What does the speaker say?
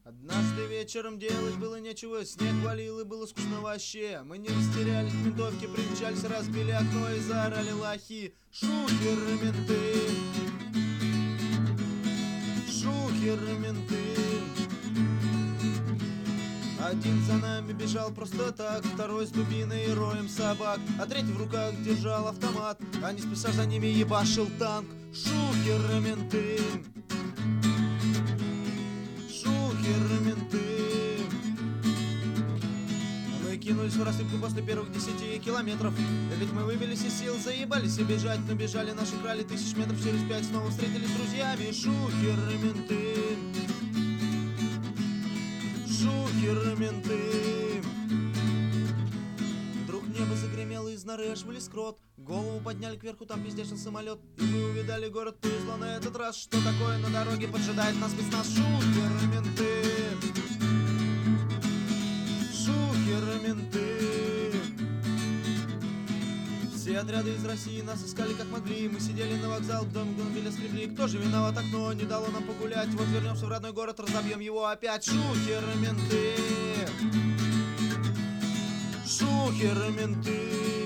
Однажды вечером делать было нечего, снег валил и было скучно вообще. Мы не растерялись, ментовки примчались, разбили окно и заорали лохи. Шухеры менты, шухеры менты. Один за нами бежал просто так, второй с дубиной и роем собак, а третий в руках держал автомат, а не спеша за ними ебашил танк. Шухеры менты, шухеры менты. Мы кинулись в рассыпку после первых 10 километров. Ведь мы выбились из сил, заебались и бежать, но бежали наши крали 1000 метров, через 5 снова встретились с друзьями. Шухеры менты, шухеры менты. Вдруг небо загремело, из норы аж вылез крот. Голову подняли кверху, там пиздячил самолет. И мы увидали город, повезло на этот раз. Что такое на дороге поджидает нас спецназ? Шухеры менты, шухеры менты. Все отряды из России нас искали как могли. Мы сидели на вокзал, к дому гномеля скребли. Кто же виноват, окно не дало нам погулять? Вот вернемся в родной город, разобьем его опять. Шухеры менты, шухеры менты.